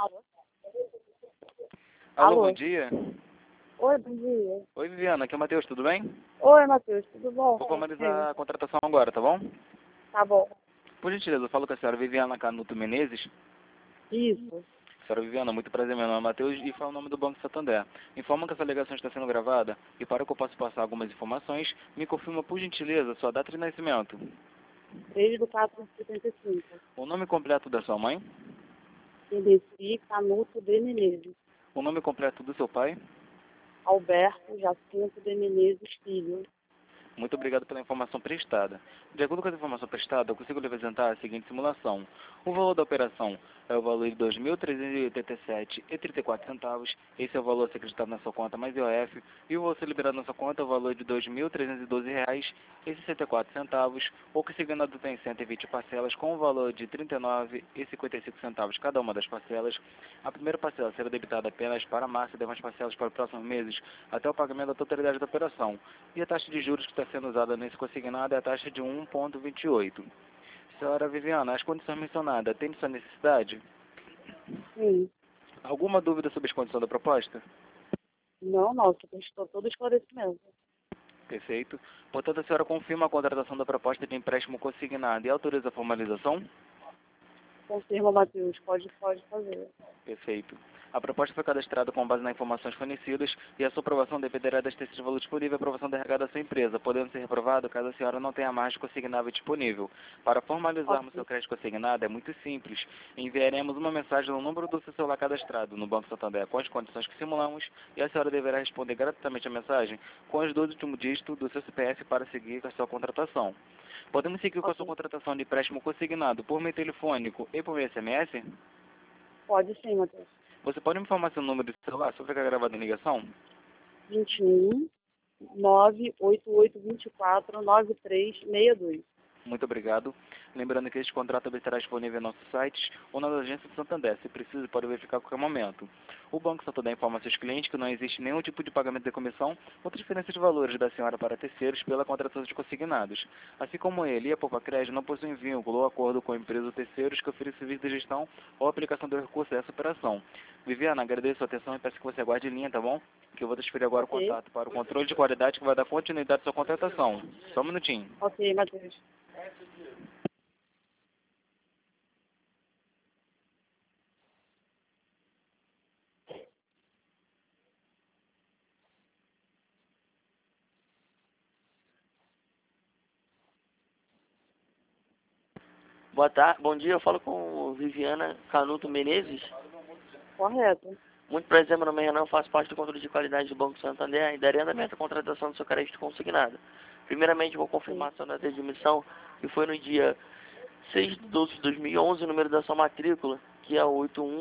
Alô, Alô? bom dia. Oi, bom dia. Oi, Viviana, aqui é o Matheus, tudo bem? Oi, Matheus, tudo bom? Vou formalizar a contratação agora, tá bom? Tá bom. Por gentileza, eu falo com a senhora Viviana Canuto Menezes. Isso. Senhora Viviana, muito prazer, meu nome é Matheus e falo o nome do Banco Santander. Informa que essa ligação está sendo gravada e para que eu possa passar algumas informações, me confirma por gentileza sua data de nascimento. 3/4/75. O nome completo da sua mãe, Indeci Canuto de Menezes. o nome completo do seu pai. Alberto Jacinto de Menezes Filho. Muito obrigado pela informação prestada. De acordo com a informação prestada, eu consigo lhe apresentar a seguinte simulação. O valor da operação é o valor de R$ 2.387,34. Esse é o valor a ser acreditado na sua conta mais IOF. E o valor a ser liberado na sua conta é o valor de R$ 2.312,64. O consignado tem 120 parcelas com o valor de R$ 39,55 cada uma das parcelas. A primeira parcela será debitada apenas para março e demais parcelas para os próximos meses, até o pagamento da totalidade da operação. E a taxa de juros que está sendo usada nesse consignado é a taxa de 1,28. Senhora Viviana, as condições mencionadas, tem sua necessidade? Sim. Alguma dúvida sobre as condições da proposta? Não, você prestou todo esclarecimento. Perfeito. Portanto, a senhora confirma a contratação da proposta de empréstimo consignado e autoriza a formalização? Confirma, Matheus. Pode fazer. Perfeito. A proposta foi cadastrada com base nas informações fornecidas e a sua aprovação dependerá das terceiras de valor disponível e aprovação da RH da sua empresa, podendo ser reprovado caso a senhora não tenha margem consignável disponível. Para formalizarmos seu crédito consignado é muito simples. Enviaremos uma mensagem no número do seu celular cadastrado no Banco Santander com as condições que simulamos e a senhora deverá responder gratuitamente a mensagem com os 12 últimos dígitos do seu CPF para seguir com a sua contratação. Podemos seguir com a sua contratação de empréstimo consignado por meio telefônico e por meio SMS? Pode sim, Matheus. Você pode me informar seu número de celular só ficar gravado em ligação? 21 98824 9362. Muito obrigado. Lembrando que este contrato também estará disponível em nossos sites ou nas agências do Santander. Se precisa, pode verificar a qualquer momento. O Banco Santander informa aos seus clientes que não existe nenhum tipo de pagamento de comissão ou transferência de valores da senhora para terceiros pela contratação de consignados. Assim como ele e a Poupa Crédito não possuem vínculo ou acordo com a empresa ou terceiros que oferecem serviço de gestão ou aplicação do recurso dessa operação. Viviana, agradeço a sua atenção e peço que você aguarde em linha, tá bom? Que eu vou transferir agora o contato para o controle de qualidade que vai dar continuidade à sua contratação. Só um minutinho. Ok, Matheus. Boa tarde, bom dia, eu falo com Viviana Canuto Menezes. Correto. Muito prazer, meu nome é Renan, faço parte do controle de qualidade do Banco Santander e darei andamento à contratação do seu crédito consignado. Primeiramente, vou confirmar a sua nota de admissão, que foi no dia 6 de 12 de 2011, o número da sua matrícula, que é o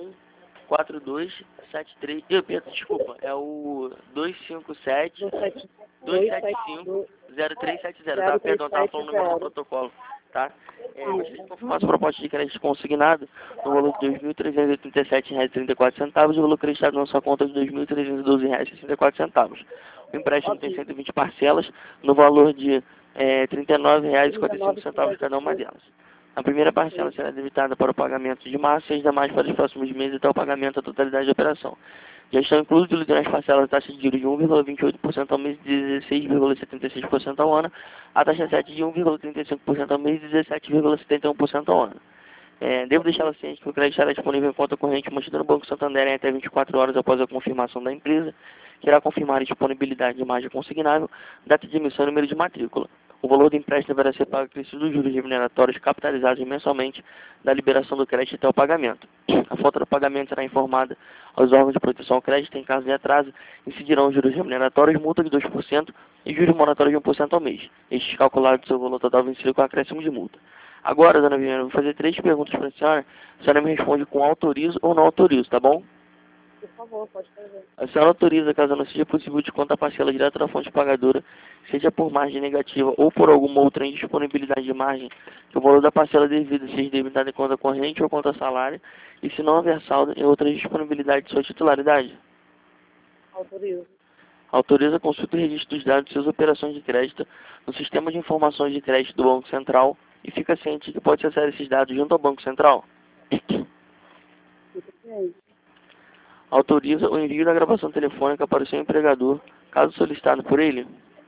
814273. Desculpa, é o 257 275 0370, tá? Perdão, estava falando o número do protocolo, tá? Gostaria de confirmar sua proposta de crédito consignado no valor de R$ 2.387,34 e o valor acreditado na sua conta de R$ 2.312,64. O empréstimo tem 120 parcelas no valor de R$ 39,55 cada uma delas. A primeira parcela será debitada para o pagamento de março e as demais para os próximos meses até o pagamento da totalidade da operação. Já estão incluídos nas parcelas a taxa de juros de 1,28% ao mês e 16,76% ao ano, a taxa 7 de 1,35% ao mês e 17,71% ao ano. Devo deixá-la ciente que o crédito estará disponível em conta corrente mantida no Banco Santander em até 24 horas após a confirmação da empresa, que irá confirmar a disponibilidade de margem consignável, data de emissão e número de matrícula. O valor do empréstimo deverá ser pago acrescido dos juros remuneratórios capitalizados mensalmente da liberação do crédito até o pagamento. A falta do pagamento será informada aos órgãos de proteção ao crédito. Em caso de atraso, incidirão os juros remuneratórios, multa de 2% e juros moratórios de 1% ao mês. Estes calculados do seu valor total vencido com acréscimo de multa. Agora, dona Viviana, eu vou fazer 3 perguntas para a senhora. A senhora me responde com autorizo ou não autorizo, tá bom? Por favor, pode fazer. A senhora autoriza, caso não seja possível, de conta a parcela direto da fonte pagadora, seja por margem negativa ou por alguma outra indisponibilidade de margem, que o valor da parcela devida seja debitado em conta corrente ou conta salário, e se não houver saldo em outra disponibilidade de sua titularidade? Autorizo. Autoriza a consulta e registro dos dados de suas operações de crédito no Sistema de Informações de Crédito do Banco Central e fica ciente que pode acessar esses dados junto ao Banco Central. Fica Sim. Autoriza o envio da gravação telefônica para o seu empregador, caso solicitado por ele?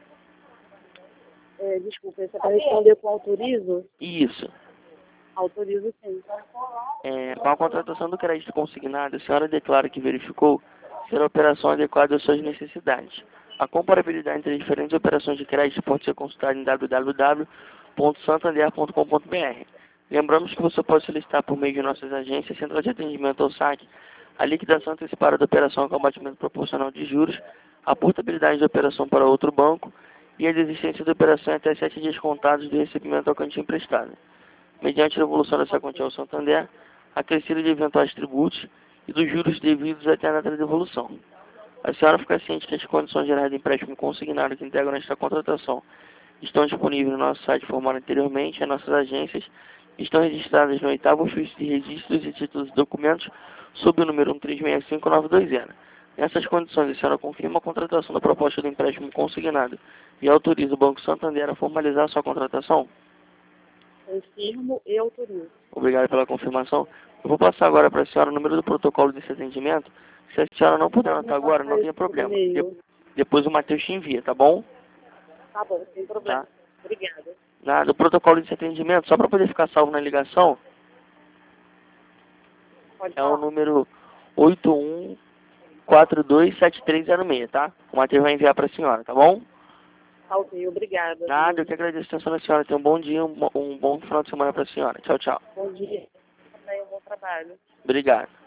Desculpa, você para responder com autorizo? Isso. Autorizo sim. Com a contratação do crédito consignado, a senhora declara que verificou ser a operação adequada às suas necessidades. A comparabilidade entre as diferentes operações de crédito pode ser consultada em www.santander.com.br. Lembramos que você pode solicitar por meio de nossas agências, central de atendimento ou saque, a liquidação antecipada da operação com abatimento proporcional de juros, a portabilidade da operação para outro banco e a desistência da operação em até 7 dias contados do recebimento ao quantia emprestada. Mediante a devolução dessa quantia ao Santander, acrescido de eventuais tributos e dos juros devidos até a data da devolução. A senhora fica ciente que as condições gerais do empréstimo consignado que integram esta contratação estão disponíveis no nosso site formado anteriormente. As nossas agências estão registradas no 8º Ofício de Registros e Títulos e Documentos sob o número 1365920. Nessas condições, a senhora confirma a contratação da proposta do empréstimo consignado e autoriza o Banco Santander a formalizar sua contratação? Confirmo e autorizo. Obrigado pela confirmação. Eu vou passar agora para a senhora o número do protocolo desse atendimento. Se a senhora não puder anotar agora, não tem problema. Depois o Matheus te envia, tá bom? Tá bom, sem problema. Tá. Obrigada. Nada, o protocolo desse atendimento, só para poder ficar salvo na ligação, Pode é falar. o número 81427306, tá? O Matheus vai enviar para a senhora, tá bom? Tá ok, obrigada. Nada, eu que agradeço a atenção da senhora. Tenha um bom dia, um bom final de semana para a senhora. Tchau, tchau. Bom dia. Também um bom trabalho. Obrigado.